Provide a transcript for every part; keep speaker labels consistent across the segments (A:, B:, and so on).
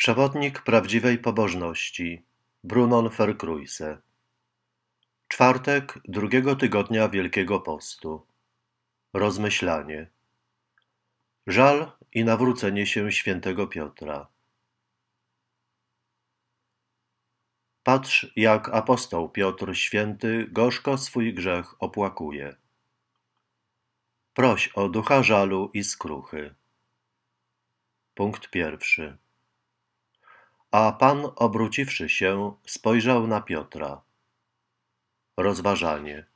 A: Przewodnik prawdziwej pobożności Brunon Verkruijse. Czwartek drugiego tygodnia Wielkiego Postu. Rozmyślanie. Żal i nawrócenie się świętego Piotra. Patrz, jak apostoł Piotr Święty gorzko swój grzech opłakuje. Proś o ducha żalu i skruchy. Punkt pierwszy. A Pan, obróciwszy się, spojrzał na Piotra. Rozważanie.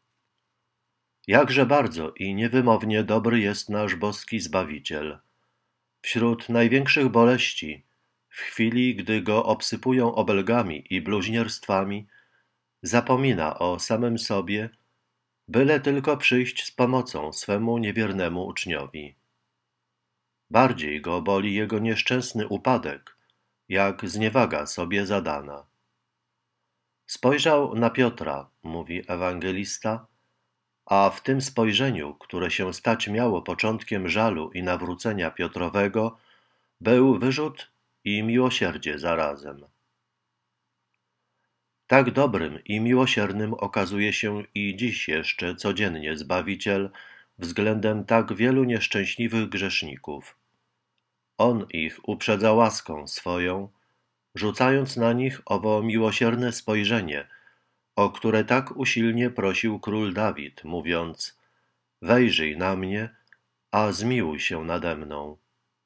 A: Jakże bardzo i niewymownie dobry jest nasz boski Zbawiciel. Wśród największych boleści, w chwili, gdy go obsypują obelgami i bluźnierstwami, zapomina o samym sobie, byle tylko przyjść z pomocą swemu niewiernemu uczniowi. Bardziej go boli jego nieszczęsny upadek, jak zniewaga sobie zadana. Spojrzał na Piotra, mówi ewangelista, a w tym spojrzeniu, które się stać miało początkiem żalu i nawrócenia Piotrowego, był wyrzut i miłosierdzie zarazem. Tak dobrym i miłosiernym okazuje się i dziś jeszcze codziennie Zbawiciel względem tak wielu nieszczęśliwych grzeszników. On ich uprzedza łaską swoją, rzucając na nich owo miłosierne spojrzenie, o które tak usilnie prosił król Dawid, mówiąc: wejrzyj na mnie, a zmiłuj się nade mną.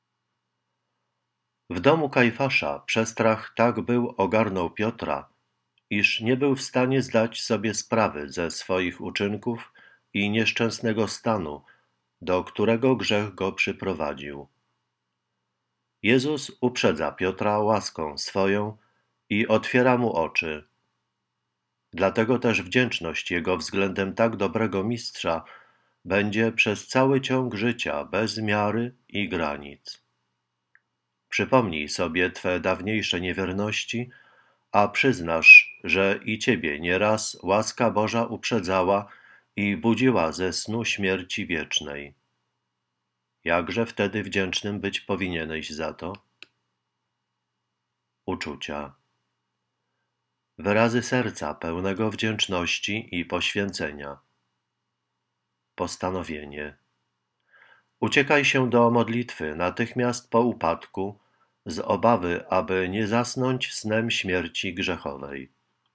A: W domu Kajfasza przestrach tak był ogarnął Piotra, iż nie był w stanie zdać sobie sprawy ze swoich uczynków i nieszczęsnego stanu, do którego grzech go przyprowadził. Jezus uprzedza Piotra łaską swoją i otwiera mu oczy. Dlatego też wdzięczność jego względem tak dobrego mistrza będzie przez cały ciąg życia bez miary i granic. Przypomnij sobie twe dawniejsze niewierności, a przyznasz, że i ciebie nieraz łaska Boża uprzedzała i budziła ze snu śmierci wiecznej. Jakże wtedy wdzięcznym być powinieneś za to? Uczucia. Wyrazy serca pełnego wdzięczności i poświęcenia. Postanowienie. Uciekaj się do modlitwy natychmiast po upadku, z obawy, aby nie zasnąć snem śmierci grzechowej.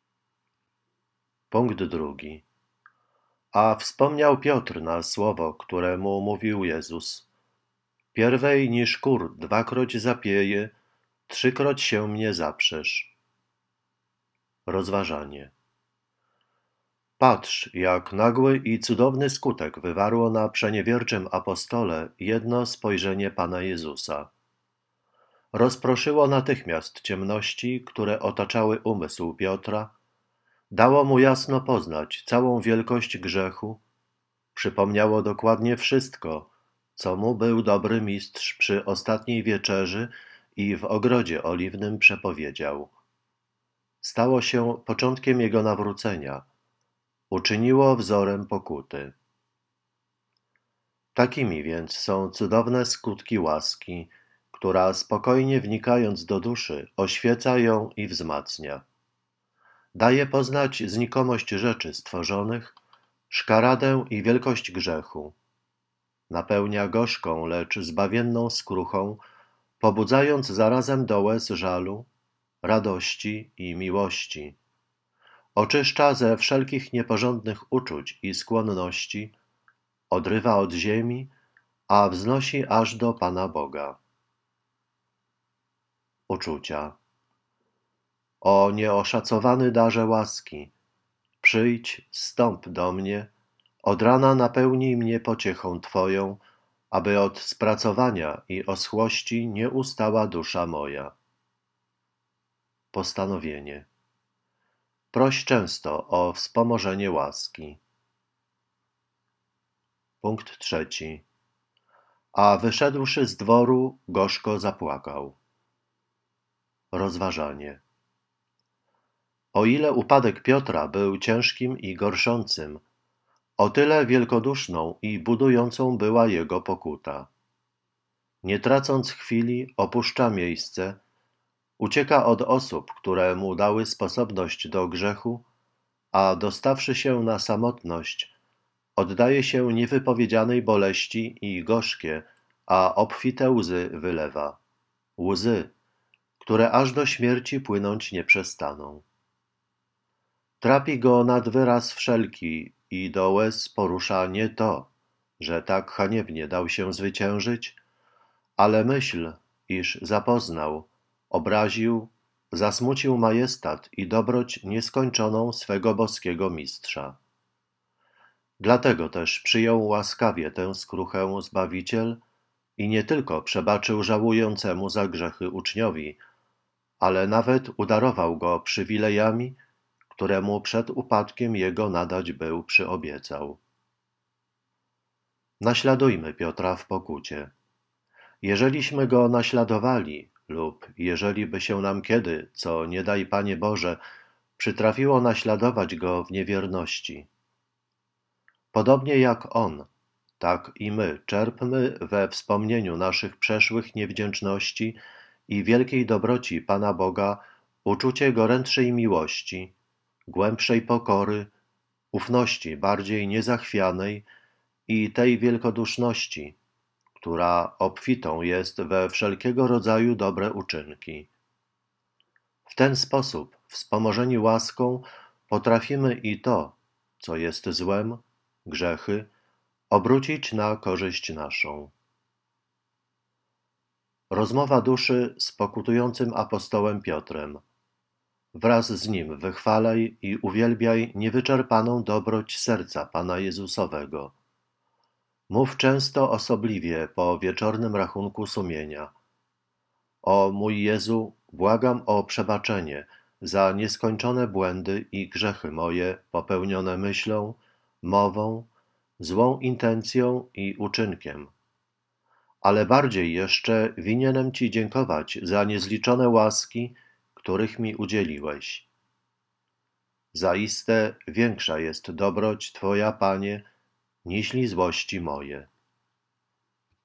A: Punkt drugi. A wspomniał Piotr na słowo, które mu mówił Jezus: pierwej niż kur dwakroć zapieje, trzykroć się mnie zaprzesz. Rozważanie. Patrz, jak nagły i cudowny skutek wywarło na przeniewierczym apostole jedno spojrzenie Pana Jezusa. Rozproszyło natychmiast ciemności, które otaczały umysł Piotra, dało mu jasno poznać całą wielkość grzechu, przypomniało dokładnie wszystko, co mu był dobry mistrz przy ostatniej wieczerzy i w ogrodzie oliwnym przepowiedział. Stało się początkiem jego nawrócenia, uczyniło wzorem pokuty. Takimi więc są cudowne skutki łaski, która spokojnie wnikając do duszy, oświeca ją i wzmacnia. Daje poznać znikomość rzeczy stworzonych, szkaradę i wielkość grzechu. Napełnia gorzką, lecz zbawienną skruchą, pobudzając zarazem do łez żalu, radości i miłości. Oczyszcza ze wszelkich nieporządnych uczuć i skłonności, odrywa od ziemi, a wznosi aż do Pana Boga. Uczucia. O nieoszacowany darze łaski, przyjdź, zstąp do mnie, od rana napełnij mnie pociechą Twoją, aby od spracowania i oschłości nie ustała dusza moja. Postanowienie. Proś często o wspomożenie łaski. Punkt trzeci. A wyszedłszy z dworu, gorzko zapłakał. Rozważanie. O ile upadek Piotra był ciężkim i gorszącym, o tyle wielkoduszną i budującą była jego pokuta. Nie tracąc chwili, opuszcza miejsce, Ucieka od osób, które mu dały sposobność do grzechu, a dostawszy się na samotność, oddaje się niewypowiedzianej boleści i gorzkie, a obfite łzy wylewa. Łzy, które aż do śmierci płynąć nie przestaną. Trapi go nad wyraz wszelki i do łez porusza nie to, że tak haniebnie dał się zwyciężyć, ale myśl, iż zapoznał, obraził, zasmucił majestat i dobroć nieskończoną swego boskiego mistrza. Dlatego też przyjął łaskawie tę skruchę Zbawiciel i nie tylko przebaczył żałującemu za grzechy uczniowi, ale nawet udarował go przywilejami, które mu przed upadkiem jego nadać był przyobiecał. Naśladujmy Piotra w pokucie. Jeżeliśmy go naśladowali, lub jeżeli by się nam kiedy, co nie daj Panie Boże, przytrafiło naśladować go w niewierności. Podobnie jak on, tak i my czerpmy we wspomnieniu naszych przeszłych niewdzięczności i wielkiej dobroci Pana Boga uczucie gorętszej miłości, głębszej pokory, ufności bardziej niezachwianej i tej wielkoduszności, która obfitą jest we wszelkiego rodzaju dobre uczynki. W ten sposób, wspomożeni łaską, potrafimy i to, co jest złem, grzechy, obrócić na korzyść naszą. Rozmowa duszy z pokutującym apostołem Piotrem. Wraz z nim wychwalaj i uwielbiaj niewyczerpaną dobroć serca Pana Jezusowego. Mów często osobliwie po wieczornym rachunku sumienia. O mój Jezu, błagam o przebaczenie za nieskończone błędy i grzechy moje popełnione myślą, mową, złą intencją i uczynkiem. Ale bardziej jeszcze winienem Ci dziękować za niezliczone łaski, których mi udzieliłeś. Zaiste większa jest dobroć Twoja, Panie, niźli złości moje.